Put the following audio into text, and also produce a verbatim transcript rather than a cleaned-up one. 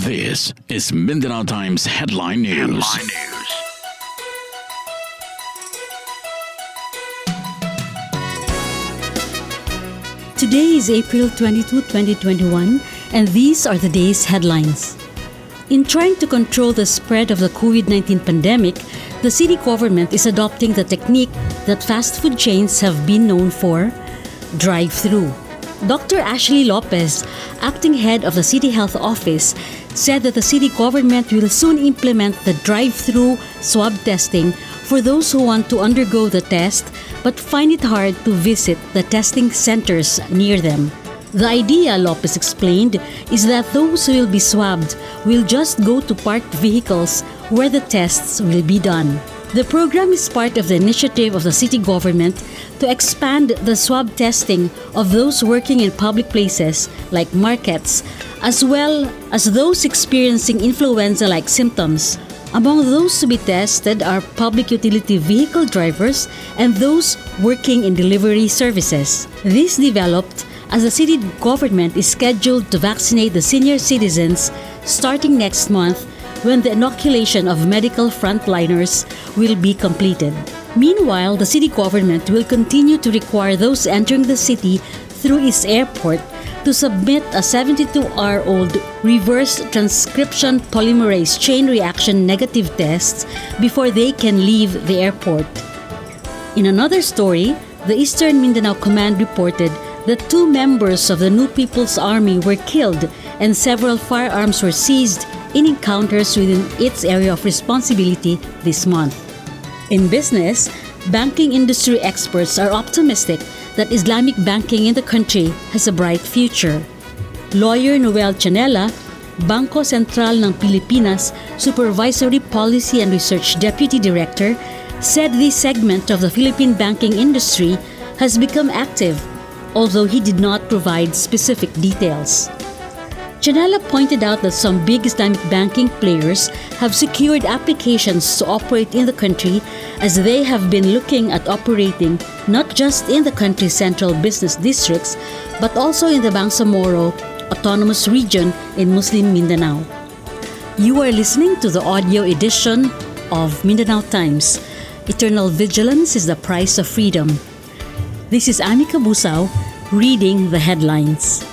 This is Mindanao Times Headline News. Headline News. Today is April twenty-second, twenty twenty-one, and these are the day's headlines. In trying to control the spread of the COVID nineteen pandemic, the city government is adopting the technique that fast food chains have been known for, drive-through. Doctor Ashley Lopez, acting head of the City Health Office, said that the city government will soon implement the drive-through swab testing for those who want to undergo the test but find it hard to visit the testing centers near them. The idea, Lopez explained, is that those who will be swabbed will just go to parked vehicles where the tests will be done. The program is part of the initiative of the city government to expand the swab testing of those working in public places like markets, as well as those experiencing influenza-like symptoms. Among those to be tested are public utility vehicle drivers and those working in delivery services. This developed as the city government is scheduled to vaccinate the senior citizens starting next month when the inoculation of medical frontliners will be completed. Meanwhile, the city government will continue to require those entering the city through its airport to submit a seventy-two hour old reverse transcription polymerase chain reaction negative test before they can leave the airport. In another story, the Eastern Mindanao Command reported that two members of the New People's Army were killed and several firearms were seized in encounters within its area of responsibility this month. In business, banking industry experts are optimistic that Islamic banking in the country has a bright future. Lawyer Noel Chanela, Bangko Sentral ng Pilipinas Supervisory Policy and Research Deputy Director, said this segment of the Philippine banking industry has become active, although he did not provide specific details. Chanela pointed out that some big Islamic banking players have secured applications to operate in the country as they have been looking at operating not just in the country's central business districts but also in the Bangsamoro Autonomous Region in Muslim Mindanao. You are listening to the audio edition of Mindanao Times. Eternal vigilance is the price of freedom. This is Anika Busao reading the headlines.